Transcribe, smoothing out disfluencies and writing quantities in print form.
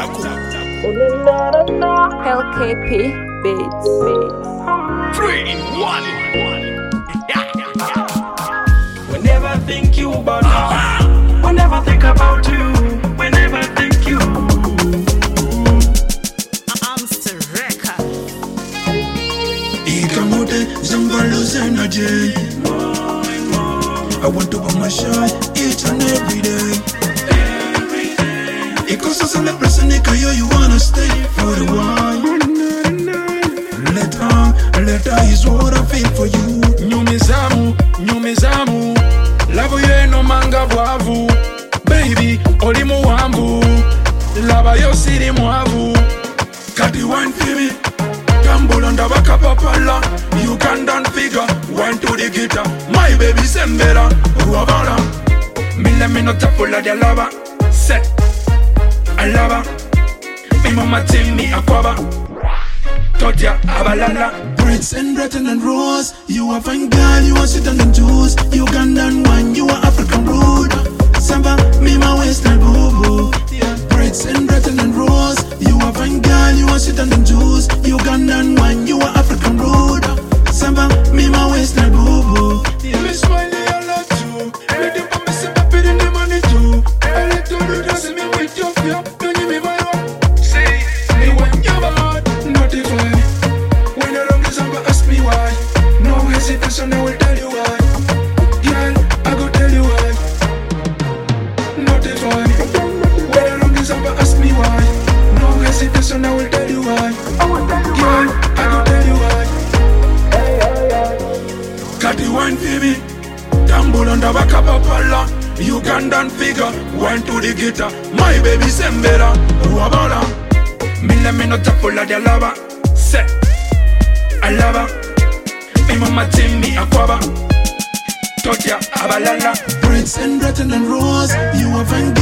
LKP Beats. 3, 1. Whenever I think you about now, whenever I think about you, whenever I think you. Amster Record. Ikamote Zambalos energy. I want to put my shine each and every day. Because as a person, you wanna stay for the while. Letter is what I feel for you. Nyumizamu Lavo yeno manga bwavu. Baby, oli muwambu. Lava yo siri mwavu. Kati wine for me. Tambula ndabaka papala. Ugandan figure, wine to the guitar. My baby sembera, ruabala. Mila me no tapula de lava. Set, I love her. Me mama tell me akwaba. Totia abalala. Braids and Breton and Rose. You are fine girl, you are sweet and juice. Ugandan wine, you are African road. Samba, me my western boo. Braids and Breton and Rose. You are fine girl, you are sweet and juice. Ugandan wine, you are African road. Samba, me my western boo. Me smile a lot too. Ready for me say papi in the money too. I let you do this me with your fear. Don't give me my love. Say, me when you're bad, notify. When the long is over, ask me why. No hesitation, I will tell you why. Girl, I go tell you why. Notify. When the long is over, ask me why. No hesitation, I will tell you why. Girl, I go tell you why. Kati wine for me. Tambula ndabaka papala. Ugandan figure, wine to the guitar. My baby sembera, ruabala. Mila me no tapula de lava. Set, I love her. Me mama tell me akwaba. Totia abalala. Braids and Breton and Rose. You are fine